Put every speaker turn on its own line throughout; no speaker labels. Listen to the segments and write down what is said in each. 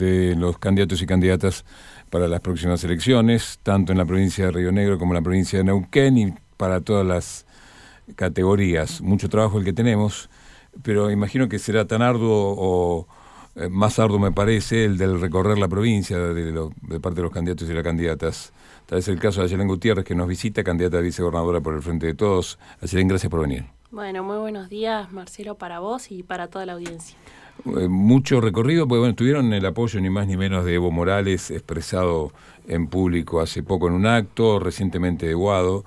de los candidatos y candidatas para las próximas elecciones, tanto en la provincia de Río Negro como en la provincia de Neuquén y para todas las categorías. Mucho trabajo el que tenemos, pero imagino que será tan arduo o más arduo, me parece, el del recorrer la provincia de parte de los candidatos y las candidatas. Tal vez el caso de Ayelén Gutiérrez, que nos visita, candidata a vicegobernadora por el Frente de Todos. Ayelén, gracias por venir.
Bueno, muy buenos días, Marcelo, para vos y para toda la audiencia.
Mucho recorrido, porque bueno, tuvieron el apoyo ni más ni menos de Evo Morales, expresado en público hace poco en un acto, recientemente de Guado.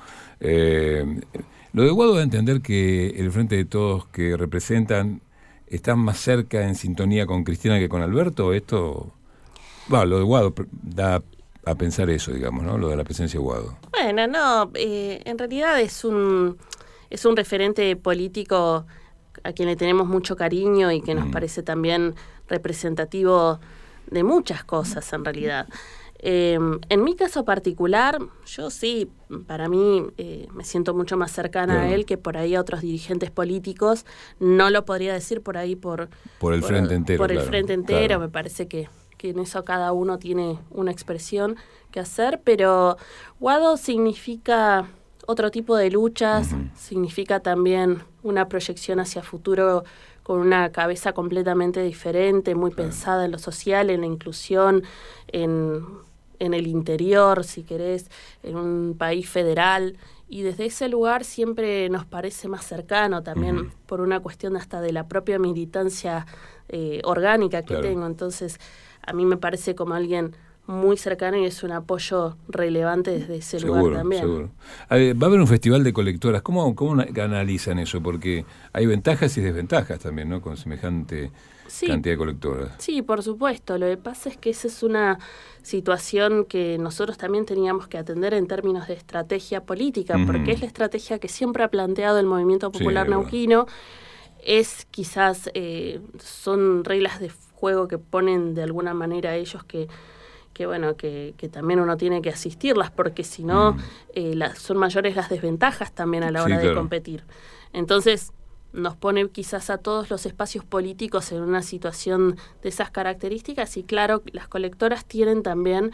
Lo de Guado da a entender que el Frente de Todos que representan están más cerca en sintonía con Cristina que con Alberto. Esto, lo de Guado da a pensar eso, digamos, ¿no? Lo de la presencia de Guado.
Bueno, no, en realidad es un referente político a quien le tenemos mucho cariño y que nos parece también representativo de muchas cosas en realidad. En mi caso particular, yo sí, para mí me siento mucho más cercana a él que por ahí a otros dirigentes políticos. No lo podría decir por ahí por
el frente entero.
Por el
claro,
frente entero,
claro.
Me parece que en eso cada uno tiene una expresión que hacer, pero Guado significa otro tipo de luchas, significa también una proyección hacia futuro con una cabeza completamente diferente, muy pensada en lo social, en la inclusión, en el interior, si querés, en un país federal, y desde ese lugar siempre nos parece más cercano también por una cuestión hasta de la propia militancia orgánica que tengo. Entonces, a mí me parece como alguien muy cercano y es un apoyo relevante desde ese lugar también.
Seguro. Va a haber un festival de colectoras. ¿Cómo analizan eso? Porque hay ventajas y desventajas también, ¿no? Con semejante cantidad de colectoras.
Sí, por supuesto. Lo que pasa es que esa es una situación que nosotros también teníamos que atender en términos de estrategia política, porque es la estrategia que siempre ha planteado el Movimiento Popular Neuquino. Es quizás, son reglas de juego que ponen de alguna manera ellos que también uno tiene que asistirlas, porque si no, son mayores las desventajas también a la hora de competir. Entonces, nos pone quizás a todos los espacios políticos en una situación de esas características, y claro, las colectoras tienen también,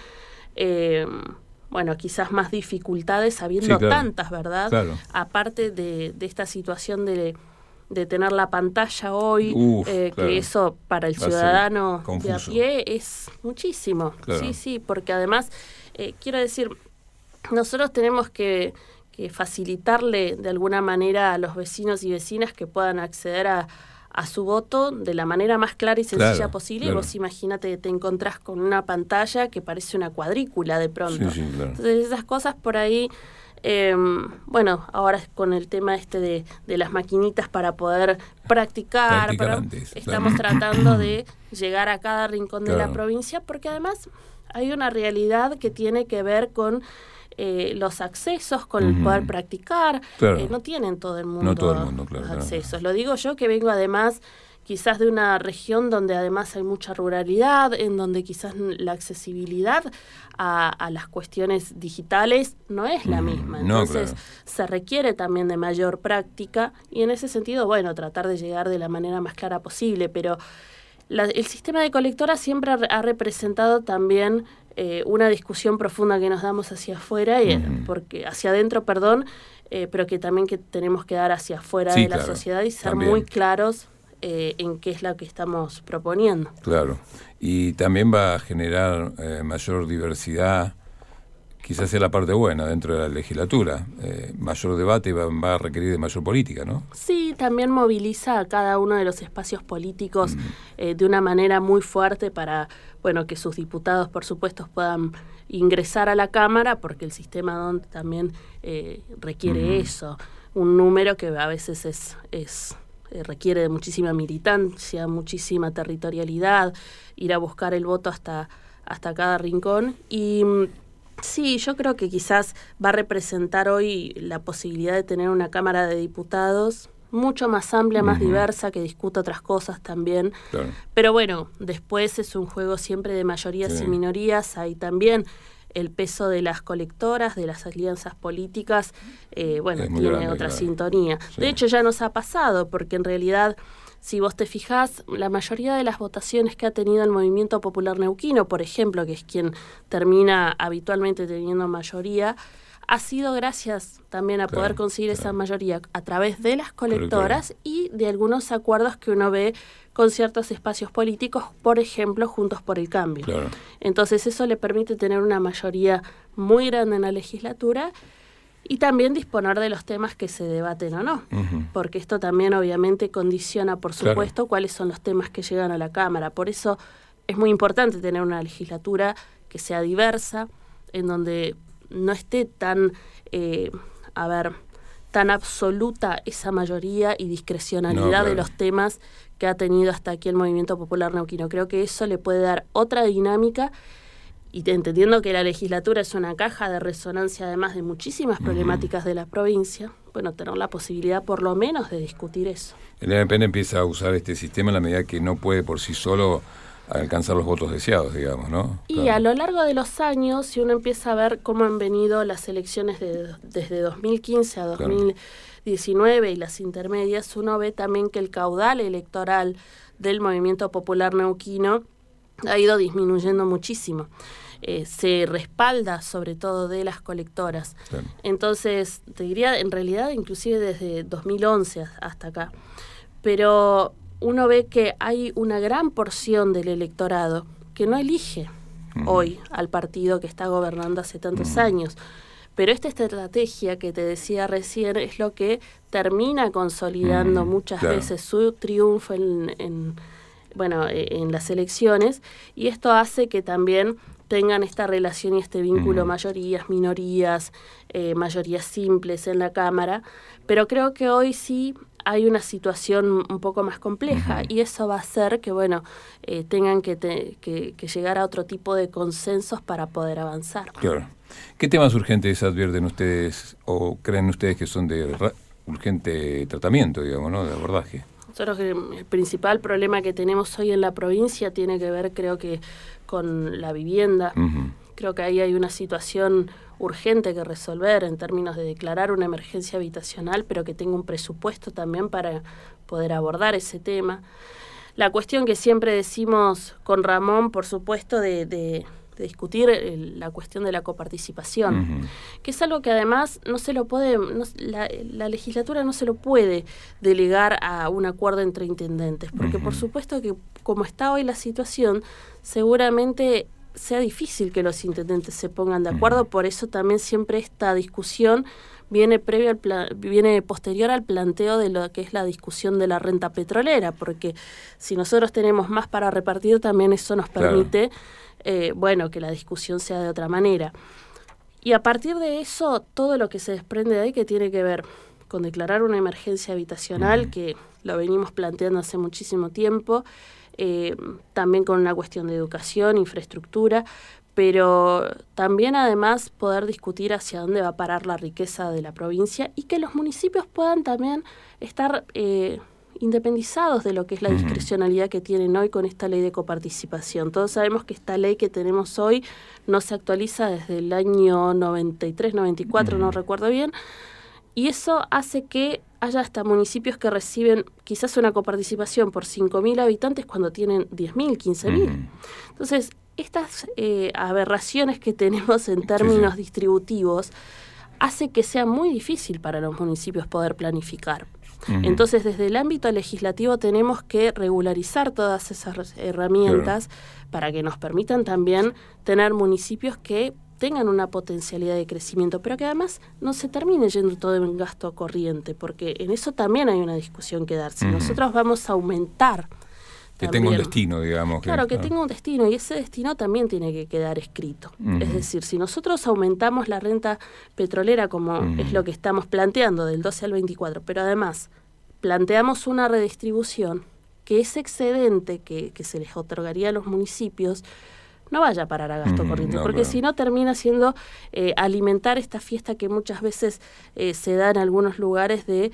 quizás más dificultades habiendo tantas, ¿verdad?
Claro.
Aparte de esta situación de tener la pantalla hoy, que eso para el ciudadano de a pie es muchísimo.
Claro.
Sí, porque además, quiero decir, nosotros tenemos que facilitarle de alguna manera a los vecinos y vecinas que puedan acceder a su voto de la manera más clara y sencilla posible. Claro. Vos imagínate, te encontrás con una pantalla que parece una cuadrícula de pronto.
Sí, claro.
Entonces esas cosas por ahí... ahora con el tema de las maquinitas para poder practicar, estamos tratando de llegar a cada rincón de la provincia, porque además hay una realidad que tiene que ver con los accesos, con el poder practicar. No tienen todo el mundo, los accesos. Lo digo yo, que vengo además quizás de una región donde además hay mucha ruralidad, en donde quizás la accesibilidad a las cuestiones digitales no es la misma. Entonces, se requiere también de mayor práctica y en ese sentido, tratar de llegar de la manera más clara posible. Pero el sistema de colectoras siempre ha representado también una discusión profunda que nos damos hacia afuera, hacia adentro, pero que también que tenemos que dar hacia afuera de la sociedad y ser muy claros en qué es lo que estamos proponiendo.
Claro, y también va a generar mayor diversidad, quizás sea la parte buena dentro de la legislatura, mayor debate va a requerir de mayor política, ¿no?
Sí, también moviliza a cada uno de los espacios políticos de una manera muy fuerte para, que sus diputados, por supuesto, puedan ingresar a la Cámara, porque el sistema también requiere eso, un número que a veces requiere de muchísima militancia, muchísima territorialidad, ir a buscar el voto hasta cada rincón. Y sí, yo creo que quizás va a representar hoy la posibilidad de tener una Cámara de Diputados mucho más amplia, más diversa, que discuta otras cosas también. Claro. Pero después es un juego siempre de mayorías y minorías. Hay también el peso de las colectoras, de las alianzas políticas, tiene grande, otra sintonía. Sí. De hecho, ya nos ha pasado, porque en realidad si vos te fijás, la mayoría de las votaciones que ha tenido el Movimiento Popular Neuquino, por ejemplo, que es quien termina habitualmente teniendo mayoría, ha sido gracias también a poder conseguir esa mayoría a través de las colectoras y de algunos acuerdos que uno ve con ciertos espacios políticos, por ejemplo, Juntos por el Cambio. Entonces eso le permite tener una mayoría muy grande en la legislatura y también disponer de los temas que se debaten o no, porque esto también obviamente condiciona, por supuesto, cuáles son los temas que llegan a la Cámara. Por eso es muy importante tener una legislatura que sea diversa, en donde no esté tan, tan absoluta esa mayoría y discrecionalidad de los temas que ha tenido hasta aquí el Movimiento Popular Neuquino. Creo que eso le puede dar otra dinámica y entendiendo que la legislatura es una caja de resonancia además de muchísimas problemáticas de la provincia, bueno, tener la posibilidad por lo menos de discutir eso.
El MPN empieza a usar este sistema en la medida que no puede por sí solo alcanzar los votos deseados, digamos, ¿no?
Y a lo largo de los años, si uno empieza a ver cómo han venido las elecciones desde 2015 a 2019 y las intermedias, uno ve también que el caudal electoral del Movimiento Popular Neuquino ha ido disminuyendo muchísimo. Se respalda sobre todo de las colectoras. Entonces, te diría, en realidad, inclusive desde 2011 hasta acá. Pero uno ve que hay una gran porción del electorado que no elige hoy al partido que está gobernando hace tantos años. Pero esta estrategia que te decía recién es lo que termina consolidando muchas veces su triunfo en las elecciones, y esto hace que también tengan esta relación y este vínculo mayorías, minorías, mayorías simples en la Cámara, pero creo que hoy sí hay una situación un poco más compleja y eso va a hacer que, tengan que llegar a otro tipo de consensos para poder avanzar.
Claro. ¿Qué temas urgentes advierten ustedes o creen ustedes que son de urgente tratamiento, digamos, ¿no? De abordaje?
Nosotros el principal problema que tenemos hoy en la provincia tiene que ver, creo que, con la vivienda. Creo que ahí hay una situación urgente que resolver en términos de declarar una emergencia habitacional, pero que tenga un presupuesto también para poder abordar ese tema. La cuestión que siempre decimos con Ramón, por supuesto, de discutir la cuestión de la coparticipación, que es algo que además no se lo puede, la legislatura no se lo puede delegar a un acuerdo entre intendentes, porque por supuesto que como está hoy la situación, seguramente sea difícil que los intendentes se pongan de acuerdo, por eso también siempre esta discusión viene posterior al planteo de lo que es la discusión de la renta petrolera, porque si nosotros tenemos más para repartir, también eso nos permite que la discusión sea de otra manera. Y a partir de eso, todo lo que se desprende de ahí, que tiene que ver con declarar una emergencia habitacional, que lo venimos planteando hace muchísimo tiempo, también con una cuestión de educación, infraestructura, pero también además poder discutir hacia dónde va a parar la riqueza de la provincia y que los municipios puedan también estar independizados de lo que es la discrecionalidad que tienen hoy con esta ley de coparticipación. Todos sabemos que esta ley que tenemos hoy no se actualiza desde el año 93, 94, no recuerdo bien, y eso hace que haya hasta municipios que reciben quizás una coparticipación por 5.000 habitantes cuando tienen 10.000, 15.000. Entonces, estas aberraciones que tenemos en términos distributivos hace que sea muy difícil para los municipios poder planificar. Entonces, desde el ámbito legislativo tenemos que regularizar todas esas herramientas para que nos permitan también tener municipios que tengan una potencialidad de crecimiento, pero que además no se termine yendo todo en gasto corriente, porque en eso también hay una discusión que dar. Si nosotros vamos a aumentar
que tenga un destino, digamos.
Claro, que tenga un destino, y ese destino también tiene que quedar escrito. Es decir, si nosotros aumentamos la renta petrolera, como es lo que estamos planteando, del 12 al 24, pero además planteamos una redistribución, que ese excedente que se les otorgaría a los municipios no vaya a parar a gasto corriente, porque si no termina siendo alimentar esta fiesta que muchas veces se da en algunos lugares de,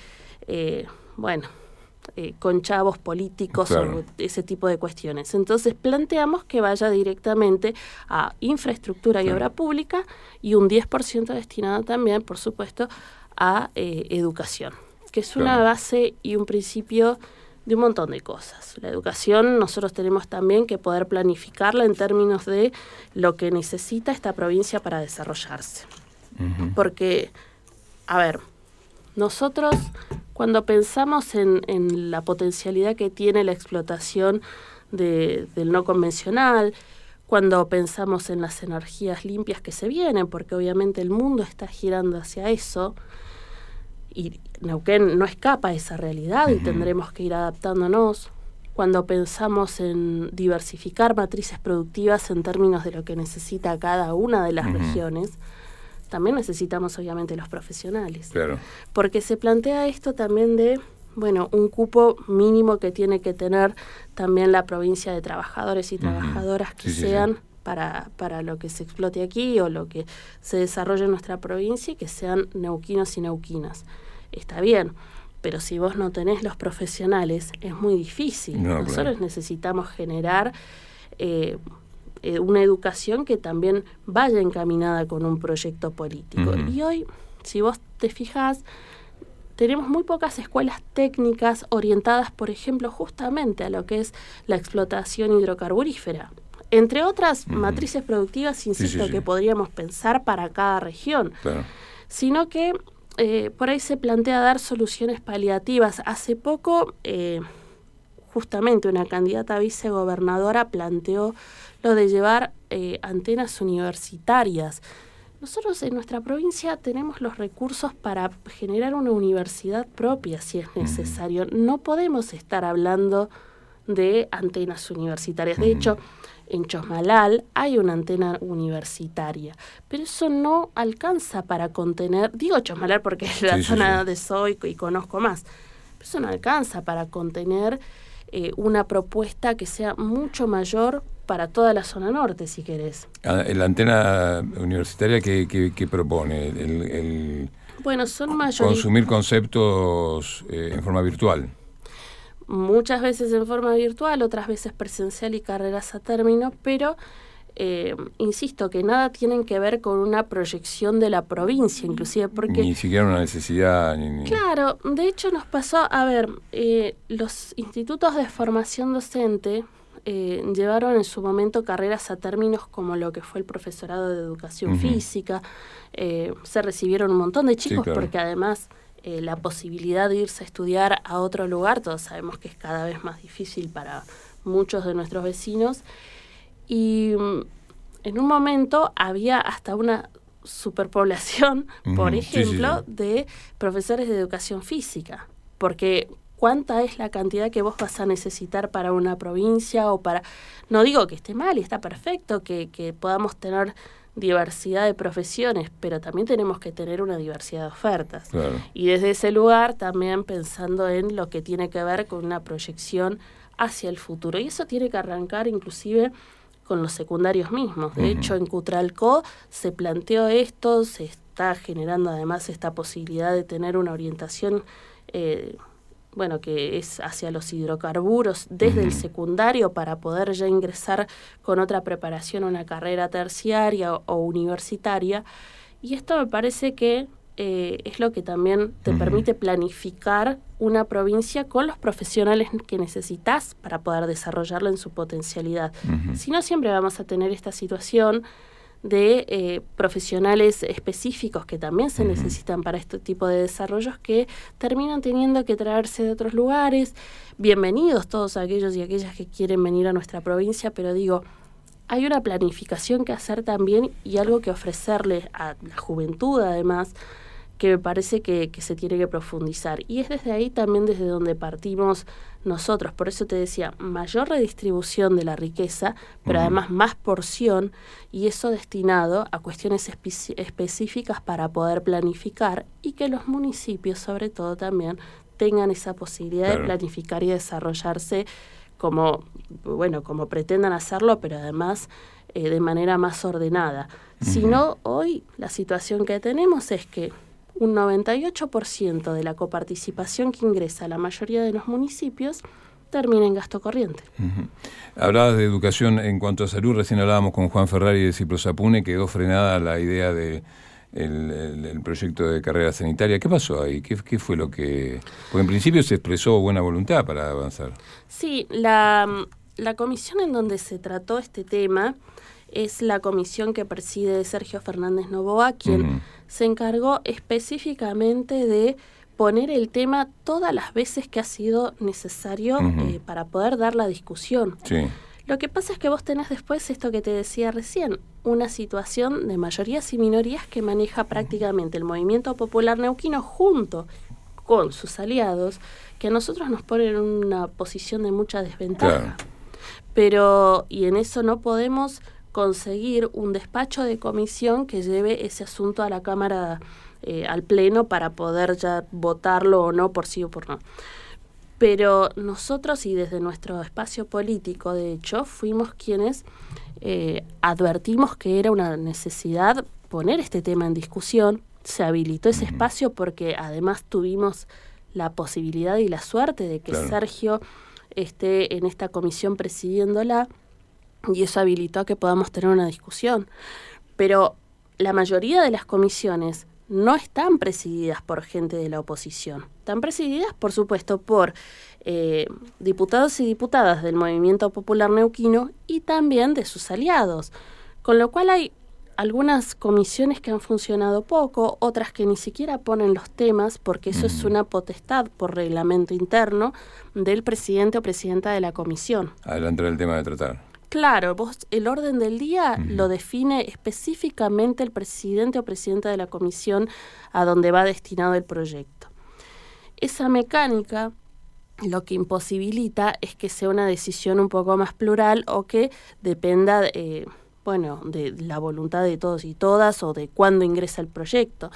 con chavos políticos o ese tipo de cuestiones. Entonces planteamos que vaya directamente a infraestructura y obra pública y un 10% destinado también, por supuesto, a educación, que es una base y un principio un montón de cosas. La educación nosotros tenemos también que poder planificarla en términos de lo que necesita esta provincia para desarrollarse. Uh-huh. Porque, a ver, nosotros cuando pensamos en la potencialidad que tiene la explotación del no convencional, cuando pensamos en las energías limpias que se vienen, porque obviamente el mundo está girando hacia eso, y Neuquén no escapa a esa realidad y tendremos que ir adaptándonos. Cuando pensamos en diversificar matrices productivas en términos de lo que necesita cada una de las regiones, también necesitamos obviamente los profesionales. Claro. Porque se plantea esto también de, un cupo mínimo que tiene que tener también la provincia de trabajadores y trabajadoras que sean para lo que se explote aquí o lo que se desarrolle en nuestra provincia y que sean neuquinos y neuquinas. Está bien, pero si vos no tenés los profesionales es muy difícil. Nosotros necesitamos generar una educación que también vaya encaminada con un proyecto político. Y hoy, si vos te fijás, tenemos muy pocas escuelas técnicas orientadas, por ejemplo, justamente a lo que es la explotación hidrocarburífera. Entre otras matrices productivas, insisto, que podríamos pensar para cada región. Claro. Sino que por ahí se plantea dar soluciones paliativas. Hace poco, justamente una candidata a vicegobernadora planteó lo de llevar antenas universitarias. Nosotros en nuestra provincia tenemos los recursos para generar una universidad propia si es necesario. No podemos estar hablando de antenas universitarias. De hecho, en Chosmalal hay una antena universitaria, pero eso no alcanza para contener, digo Chosmalal porque es la zona de soy y conozco más, pero eso no alcanza para contener una propuesta que sea mucho mayor para toda la zona norte, si querés.
¿La antena universitaria qué propone?
Son
consumir conceptos en forma virtual.
Muchas veces en forma virtual, otras veces presencial y carreras a término, pero insisto que nada tienen que ver con una proyección de la provincia, inclusive porque...
Ni siquiera una necesidad.
Claro, de hecho nos pasó, los institutos de formación docente llevaron en su momento carreras a términos como lo que fue el profesorado de educación física, se recibieron un montón de chicos porque además... la posibilidad de irse a estudiar a otro lugar, todos sabemos que es cada vez más difícil para muchos de nuestros vecinos, y en un momento había hasta una superpoblación, por ejemplo, de profesores de educación física, porque ¿cuánta es la cantidad que vos vas a necesitar para una provincia o para... No digo que esté mal, está perfecto, que podamos tener diversidad de profesiones, pero también tenemos que tener una diversidad de ofertas. Claro. Y desde ese lugar también pensando en lo que tiene que ver con una proyección hacia el futuro. Y eso tiene que arrancar inclusive con los secundarios mismos. De hecho, en Cutralcó se planteó esto, se está generando además esta posibilidad de tener una orientación que es hacia los hidrocarburos desde el secundario para poder ya ingresar con otra preparación a una carrera terciaria o universitaria. Y esto me parece que es lo que también te permite planificar una provincia con los profesionales que necesitas para poder desarrollarla en su potencialidad. Si no, siempre vamos a tener esta situación de profesionales específicos que también se necesitan para este tipo de desarrollos que terminan teniendo que traerse de otros lugares. Bienvenidos todos aquellos y aquellas que quieren venir a nuestra provincia, pero digo, hay una planificación que hacer también y algo que ofrecerle a la juventud además, que me parece que se tiene que profundizar. Y es desde ahí también desde donde partimos nosotros. Por eso te decía, mayor redistribución de la riqueza, pero además más porción, y eso destinado a cuestiones específicas para poder planificar y que los municipios, sobre todo, también tengan esa posibilidad de planificar y desarrollarse como pretendan hacerlo, pero además de manera más ordenada. Si no, hoy la situación que tenemos es que un 98% de la coparticipación que ingresa a la mayoría de los municipios termina en gasto corriente.
Hablabas de educación en cuanto a salud, recién hablábamos con Juan Ferrari de Ciprosapune, quedó frenada la idea de el proyecto de carrera sanitaria. ¿Qué pasó ahí? ¿Qué fue lo que...? Porque en principio se expresó buena voluntad para avanzar.
Sí, la comisión en donde se trató este tema es la comisión que preside Sergio Fernández Noboa, quien se encargó específicamente de poner el tema todas las veces que ha sido necesario para poder dar la discusión.
Sí.
Lo que pasa es que vos tenés después esto que te decía recién, una situación de mayorías y minorías que maneja prácticamente el movimiento popular neuquino junto con sus aliados, que a nosotros nos ponen en una posición de mucha desventaja.
Claro.
Pero, y en eso no podemos conseguir un despacho de comisión que lleve ese asunto a la Cámara, al Pleno, para poder ya votarlo o no, por sí o por no. Pero nosotros, y desde nuestro espacio político, de hecho, fuimos quienes advertimos que era una necesidad poner este tema en discusión. Se habilitó ese espacio porque además tuvimos la posibilidad y la suerte de que Sergio esté en esta comisión presidiéndola, y eso habilitó a que podamos tener una discusión. Pero la mayoría de las comisiones no están presididas por gente de la oposición. Están presididas, por supuesto, por diputados y diputadas del Movimiento Popular Neuquino y también de sus aliados. Con lo cual hay algunas comisiones que han funcionado poco, otras que ni siquiera ponen los temas, porque eso es una potestad por reglamento interno del presidente o presidenta de la comisión.
Adelante el tema de tratar.
Claro, el orden del día lo define específicamente el presidente o presidenta de la comisión a donde va destinado el proyecto. Esa mecánica lo que imposibilita es que sea una decisión un poco más plural o que dependa de la voluntad de todos y todas o de cuándo ingresa el proyecto.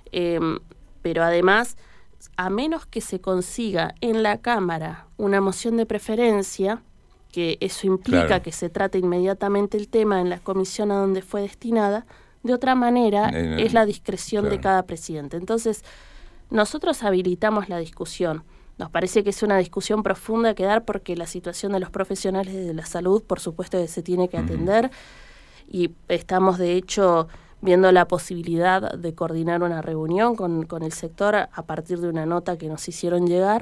Pero además, a menos que se consiga en la Cámara una moción de preferencia, que eso implica que se trate inmediatamente el tema en la comisión a donde fue destinada, de otra manera es la discreción de cada presidente. Entonces, nosotros habilitamos la discusión. Nos parece que es una discusión profunda que dar porque la situación de los profesionales de la salud, por supuesto, que se tiene que atender, y estamos, de hecho, viendo la posibilidad de coordinar una reunión con el sector a partir de una nota que nos hicieron llegar.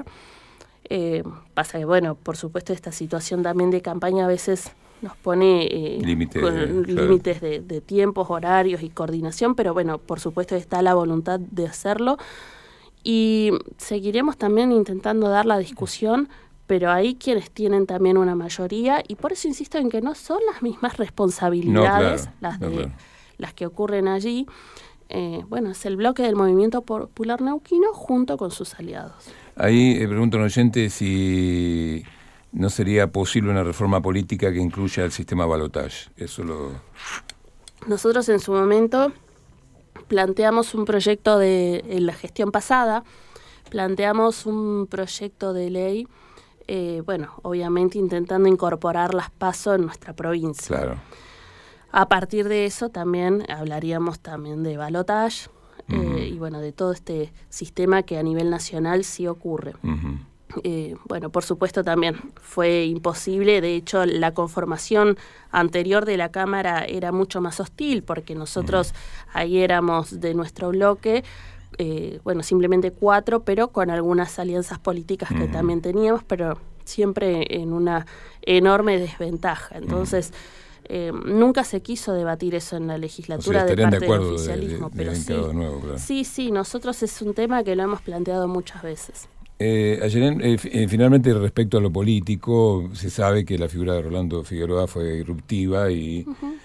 Pasa que, por supuesto, esta situación también de campaña a veces nos pone límites de tiempos, horarios y coordinación, pero por supuesto está la voluntad de hacerlo y seguiremos también intentando dar la discusión, pero hay quienes tienen también una mayoría y por eso insisto en que no son las mismas responsabilidades las que ocurren allí. Es el bloque del Movimiento Popular Neuquino junto con sus aliados.
Ahí pregunta un oyente si no sería posible una reforma política que incluya el sistema balotage.
Nosotros en su momento planteamos un proyecto en la gestión pasada, planteamos un proyecto de ley, obviamente intentando incorporar las PASO en nuestra provincia.
Claro.
A partir de eso también hablaríamos también de balotage y de todo este sistema que a nivel nacional sí ocurre. Por supuesto también fue imposible, de hecho la conformación anterior de la Cámara era mucho más hostil porque nosotros ahí éramos de nuestro bloque, simplemente 4, pero con algunas alianzas políticas que también teníamos, pero siempre en una enorme desventaja. Entonces, nunca se quiso debatir eso en la legislatura de parte del oficialismo, pero sí, nosotros es un tema que lo hemos planteado muchas veces.
Ayelen, finalmente respecto a lo político, se sabe que la figura de Rolando Figueroa fue irruptiva y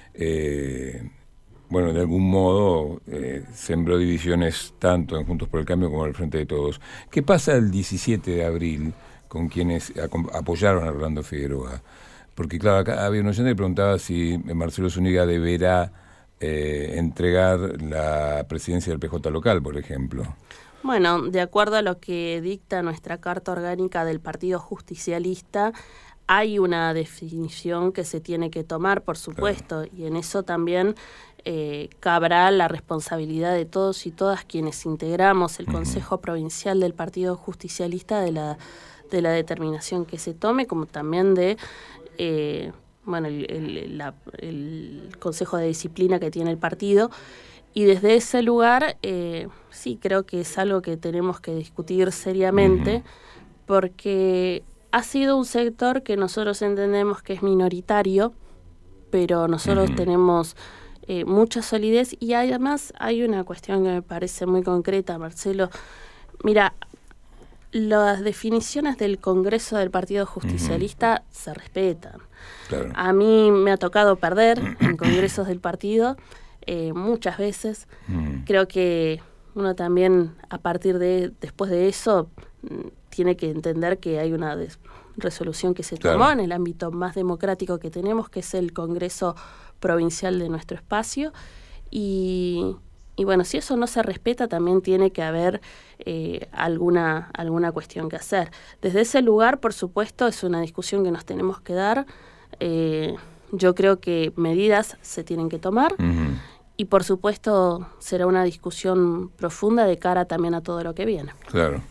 de algún modo sembró divisiones tanto en Juntos por el Cambio como en el Frente de Todos. ¿Qué pasa el 17 de abril con quienes apoyaron a Rolando Figueroa? Porque claro, acá había un oyente que preguntaba si Marcelo Zúñiga deberá entregar la presidencia del PJ local, por ejemplo.
De acuerdo a lo que dicta nuestra Carta Orgánica del Partido Justicialista, hay una definición que se tiene que tomar, por supuesto, y en eso también cabrá la responsabilidad de todos y todas quienes integramos el Consejo Provincial del Partido Justicialista de la determinación que se tome, como también de el Consejo de Disciplina que tiene el partido. Y desde ese lugar, sí, creo que es algo que tenemos que discutir seriamente, porque ha sido un sector que nosotros entendemos que es minoritario, pero nosotros tenemos mucha solidez, y además hay una cuestión que me parece muy concreta, Marcelo. Mira, las definiciones del Congreso del Partido Justicialista se respetan.
Claro.
A mí me ha tocado perder en congresos del partido muchas veces. Creo que uno también, después de eso, tiene que entender que hay una resolución que se tomó en el ámbito más democrático que tenemos, que es el Congreso Provincial de nuestro espacio, y bueno, si eso no se respeta, también tiene que haber alguna cuestión que hacer. Desde ese lugar, por supuesto, es una discusión que nos tenemos que dar. Yo creo que medidas se tienen que tomar, y por supuesto será una discusión profunda de cara también a todo lo que viene.
Claro.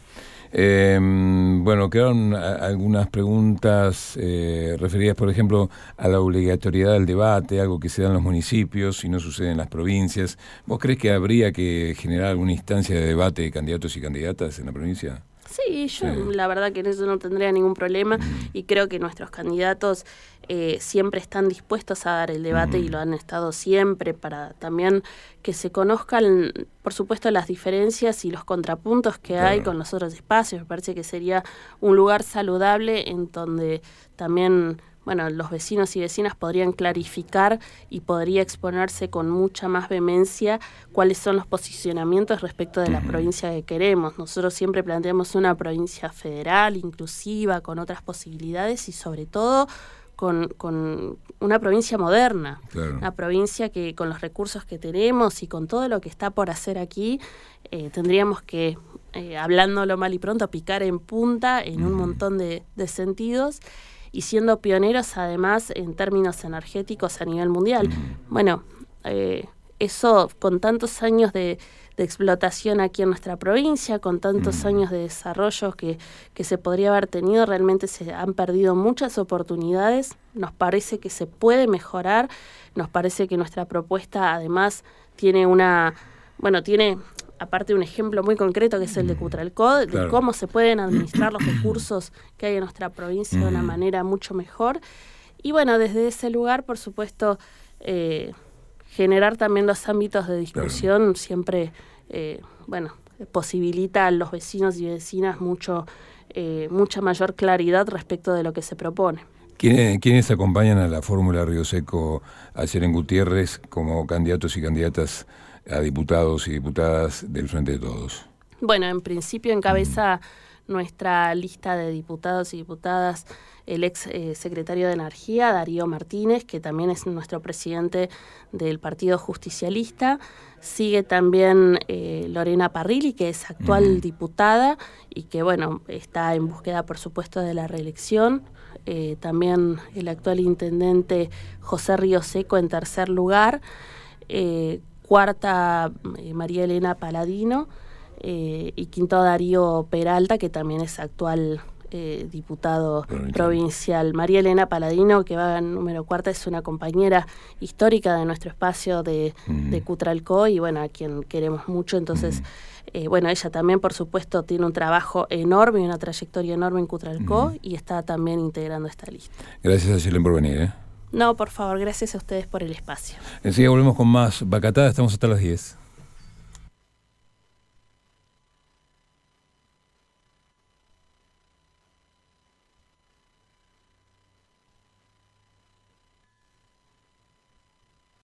Bueno, quedaron algunas preguntas referidas, por ejemplo, a la obligatoriedad del debate, algo que se da en los municipios y no sucede en las provincias. ¿Vos crees que habría que generar alguna instancia de debate de candidatos y candidatas en la provincia?
Sí, la verdad que en eso no tendría ningún problema, y creo que nuestros candidatos siempre están dispuestos a dar el debate y lo han estado siempre, para también que se conozcan, por supuesto, las diferencias y los contrapuntos que hay con los otros espacios. Me parece que sería un lugar saludable en donde también, bueno, los vecinos y vecinas podrían clarificar y podría exponerse con mucha más vehemencia cuáles son los posicionamientos respecto de la provincia que queremos. Nosotros siempre planteamos una provincia federal, inclusiva, con otras posibilidades, y sobre todo con una provincia moderna, una provincia que, con los recursos que tenemos y con todo lo que está por hacer aquí, tendríamos que, hablándolo mal y pronto, picar en punta en un montón de sentidos, y siendo pioneros además en términos energéticos a nivel mundial. Bueno, eso, con tantos años de explotación aquí en nuestra provincia, con tantos años de desarrollo que se podría haber tenido, realmente se han perdido muchas oportunidades. Nos parece que se puede mejorar, nos parece que nuestra propuesta además tiene aparte un ejemplo muy concreto, que es el de Cutralcó, de cómo se pueden administrar los recursos que hay en nuestra provincia de una manera mucho mejor. Y bueno, desde ese lugar, por supuesto, generar también los ámbitos de discusión siempre, posibilita a los vecinos y vecinas mucha mayor claridad respecto de lo que se propone.
¿Quiénes acompañan a la fórmula Río Seco a Helen Gutiérrez como candidatos y candidatas a diputados y diputadas del Frente de Todos?
Bueno, en principio encabeza nuestra lista de diputados y diputadas el ex secretario de Energía, Darío Martínez, que también es nuestro presidente del Partido Justicialista. Sigue también Lorena Parrilli, que es actual diputada y que, bueno, está en búsqueda, por supuesto, de la reelección. También el actual intendente José Río Seco en tercer lugar. Cuarta, María Elena Paladino, y quinto, Darío Peralta, que también es actual diputado provincial. María Elena Paladino, que va en número cuarta, es una compañera histórica de nuestro espacio de Cutralcó, y bueno, a quien queremos mucho. Entonces, ella también, por supuesto, tiene un trabajo enorme y una trayectoria enorme en Cutralcó, y está también integrando esta lista.
Gracias a Helen por venir.
No, por favor, gracias a ustedes por el espacio.
Enseguida volvemos con más Bacatada, estamos hasta las 10.